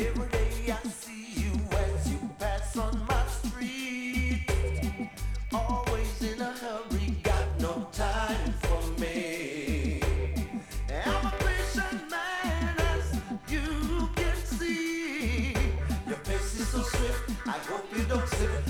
Every day I see you as you pass on my street. Always in a hurry, got no time for me. I'm a patient man, as you can see. Your pace is so swift, I hope you don't slip.